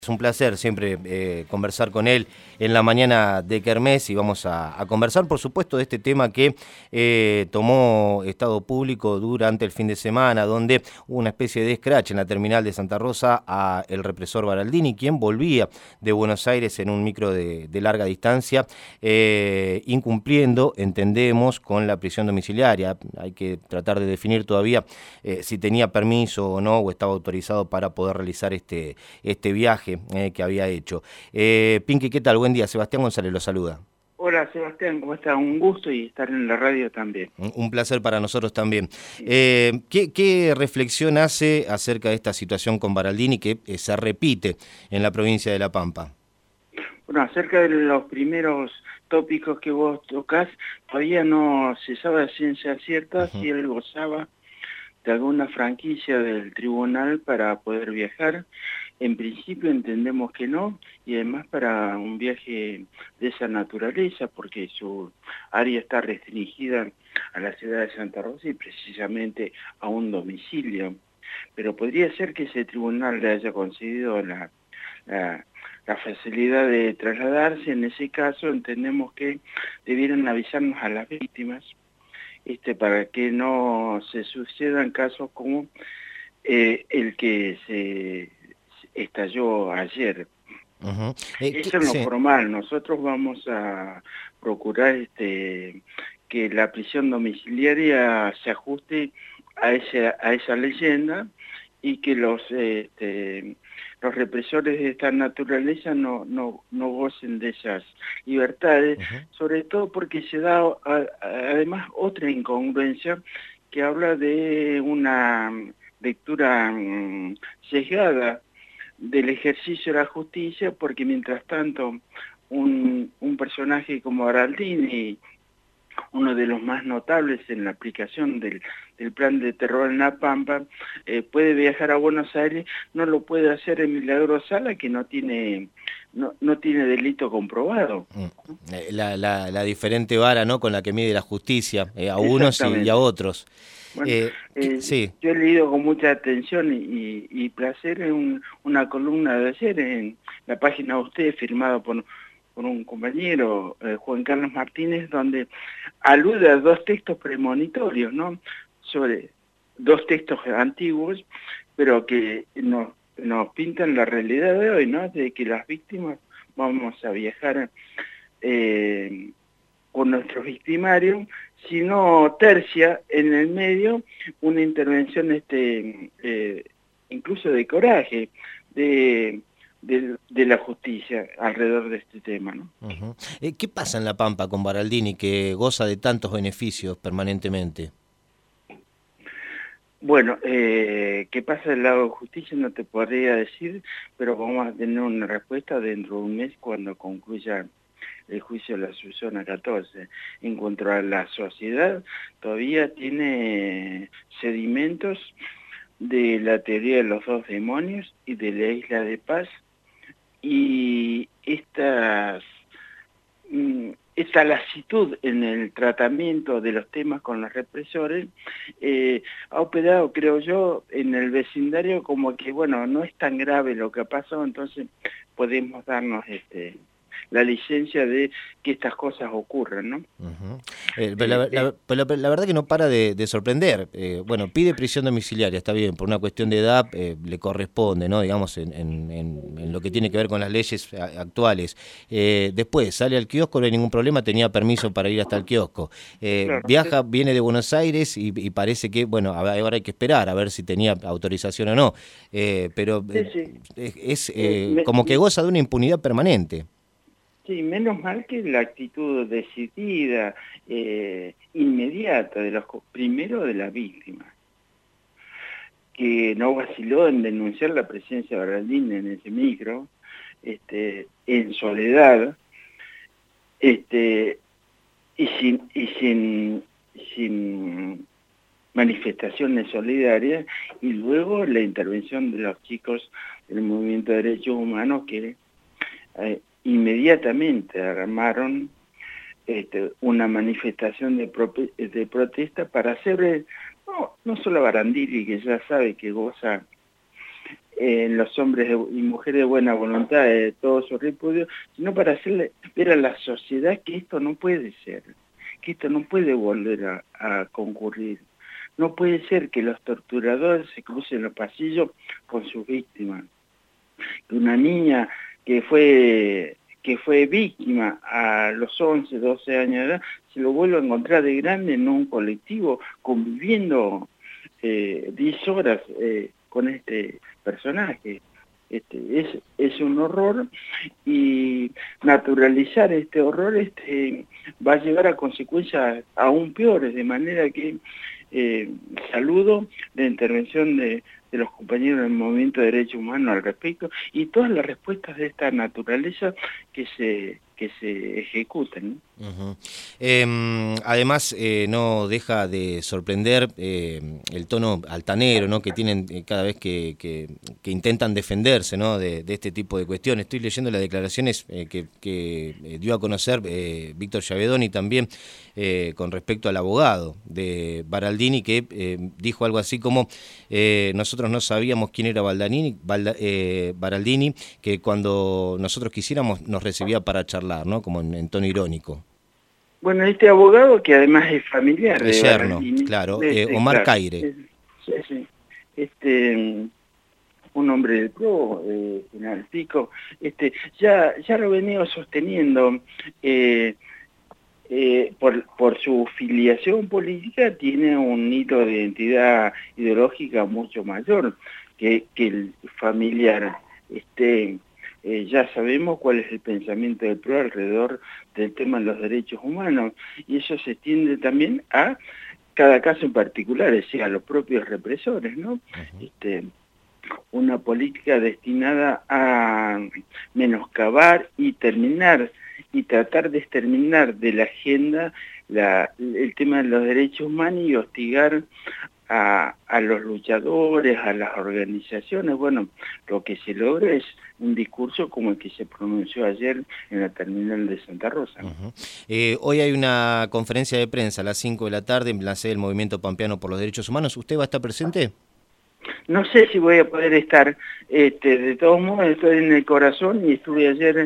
Es un placer siempre conversar con él en la mañana de Kermés y vamos a conversar, por supuesto, de este tema que tomó estado público durante el fin de semana, donde hubo una especie de scratch en la terminal de Santa Rosa a el represor Baraldini, quien volvía de Buenos Aires en un micro de larga distancia, incumpliendo, entendemos, con la prisión domiciliaria. Hay que tratar de definir todavía si tenía permiso o no, o estaba autorizado para poder realizar este viaje que había hecho. Pinky, ¿qué tal? Buen día. Sebastián González lo saluda. Hola Sebastián, ¿cómo estás? Un gusto y estar en la radio también. Un placer para nosotros también. Sí. ¿Qué reflexión hace acerca de esta situación con Baraldini que se repite en la provincia de La Pampa? Bueno, acerca de los primeros tópicos que vos tocás, todavía no se sabe a ciencia cierta si él gozaba de alguna franquicia del tribunal para poder viajar. En principio entendemos que no, y además para un viaje de esa naturaleza, porque su área está restringida a la ciudad de Santa Rosa y precisamente a un domicilio. Pero podría ser que ese tribunal le haya concedido la facilidad de trasladarse. En ese caso entendemos que debieran avisarnos a las víctimas para que no se sucedan casos como el que se estalló ayer. Eso en lo Sí. formal. Nosotros vamos a procurar que la prisión domiciliaria se ajuste a esa leyenda y que los represores de esta naturaleza no gocen de esas libertades, sobre todo porque se da además otra incongruencia que habla de una lectura sesgada del ejercicio de la justicia, porque mientras tanto un personaje como Baraldini, uno de los más notables en la aplicación del plan de terror en La Pampa, puede viajar a Buenos Aires, no lo puede hacer en Milagro Sala, que no tiene delito comprobado. La diferente vara, ¿no?, con la que mide la justicia, a unos y a Exactamente. otros. Bueno, Sí. yo he leído con mucha atención y placer una columna de ayer en la página de ustedes, firmada por un compañero, Juan Carlos Martínez, donde alude a dos textos premonitorios, ¿no? Sobre dos textos antiguos, pero que nos pintan la realidad de hoy, ¿no? De que las víctimas vamos a viajar con nuestros victimarios, sino tercia en el medio una intervención incluso de coraje de la justicia alrededor de este tema, ¿no? ¿Qué pasa en La Pampa con Baraldini, que goza de tantos beneficios permanentemente? Bueno, ¿qué pasa del lado de justicia? No te podría decir, pero vamos a tener una respuesta dentro de un mes cuando concluya el juicio de la Susana 14. En cuanto a la sociedad, todavía tiene sedimentos de la teoría de los dos demonios y de la isla de paz, y esta lasitud en el tratamiento de los temas con los represores ha operado, creo yo, en el vecindario como que, bueno, no es tan grave lo que ha pasado, entonces podemos darnos la licencia de que estas cosas ocurran, ¿no? Pero la verdad que no para de sorprender. Bueno, pide prisión domiciliaria, está bien, por una cuestión de edad le corresponde, ¿no?, digamos, en lo que tiene que ver con las leyes actuales. Después sale al kiosco, no hay ningún problema, tenía permiso para ir hasta el kiosco. Claro, sí, Viaja, viene de Buenos Aires y parece que, bueno, ahora hay que esperar a ver si tenía autorización o no. Pero sí, sí. es Eh, como que goza de una impunidad permanente. Sí, menos mal que la actitud decidida, inmediata, primero de la víctima, que no vaciló en denunciar la presencia de Baraldini en ese micro, en soledad, y sin manifestaciones solidarias, y luego la intervención de los chicos del Movimiento de Derechos Humanos que inmediatamente armaron una manifestación de protesta para hacer, no solo a Barandini, que ya sabe que goza en los hombres y mujeres de buena voluntad, de todo su repudio, sino para hacerle ver a la sociedad que esto no puede ser, que esto no puede volver a concurrir. No puede ser que los torturadores se crucen los pasillos con sus víctimas. Que una niña que fue víctima a los 11, 12 años de edad, se lo vuelva a encontrar de grande en un colectivo, conviviendo 10 horas con este personaje. Es un horror, y naturalizar este horror va a llevar a consecuencias aún peores, de manera que saludo la intervención de los compañeros del Movimiento de Derechos Humanos al respecto, y todas las respuestas de esta naturaleza que se ejecuten, ¿no? Uh-huh. Además, no deja de sorprender el tono altanero, ¿no?, que tienen cada vez que intentan defenderse, ¿no?, de este tipo de cuestiones. Estoy leyendo las declaraciones que dio a conocer Víctor Schiavedoni también con respecto al abogado de Baraldini, que dijo algo así como nosotros no sabíamos quién era Baraldini, que cuando nosotros quisiéramos nos recibía para charlar, ¿no?, como en tono irónico. Bueno, este abogado, que además es familiar de yerno, Baraldini, claro, Omar Caire. Sí. Un hombre del PRO, General Pico, ya lo venía sosteniendo, por su filiación política, tiene un hito de identidad ideológica mucho mayor que el familiar. Ya sabemos cuál es el pensamiento del PRO alrededor del tema de los derechos humanos, y eso se extiende también a cada caso en particular, es decir, a los propios represores, ¿no? Uh-huh. Una política destinada a menoscabar y tratar de exterminar de la agenda el tema de los derechos humanos y hostigar a los luchadores, a las organizaciones. Bueno, lo que se logra es un discurso como el que se pronunció ayer en la terminal de Santa Rosa. Uh-huh. Hoy hay una conferencia de prensa a las 5 de la tarde en la sede del Movimiento Pampeano por los Derechos Humanos. ¿Usted va a estar presente? No sé si voy a poder estar, de todos modos estoy en el corazón, y estuve ayer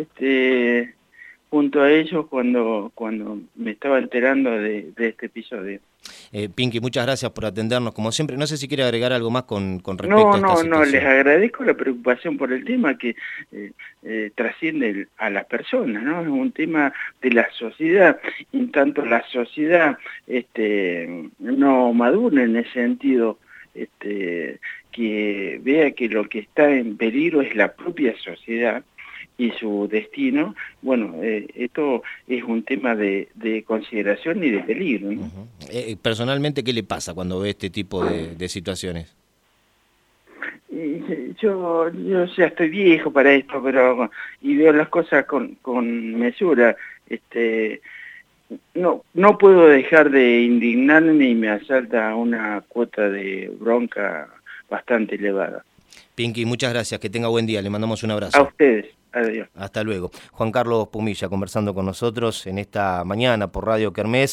junto a ellos cuando me estaba enterando de este episodio. Pinky, muchas gracias por atendernos, como siempre. No sé si quiere agregar algo más con respecto a esta situación. No, les agradezco la preocupación por el tema que trasciende a las personas, ¿no? Es un tema de la sociedad, y en tanto la sociedad no madura en ese sentido, que vea que lo que está en peligro es la propia sociedad y su destino. Bueno, esto es un tema de consideración y de peligro, ¿no? Uh-huh. Personalmente, ¿qué le pasa cuando ve este tipo de situaciones? Yo ya estoy viejo para esto, y veo las cosas con mesura. No puedo dejar de indignarme, y me asalta una cuota de bronca bastante elevada. Pinky, muchas gracias, que tenga buen día, le mandamos un abrazo. A ustedes, adiós. Hasta luego. Juan Carlos Pumilla conversando con nosotros en esta mañana por Radio Kermés.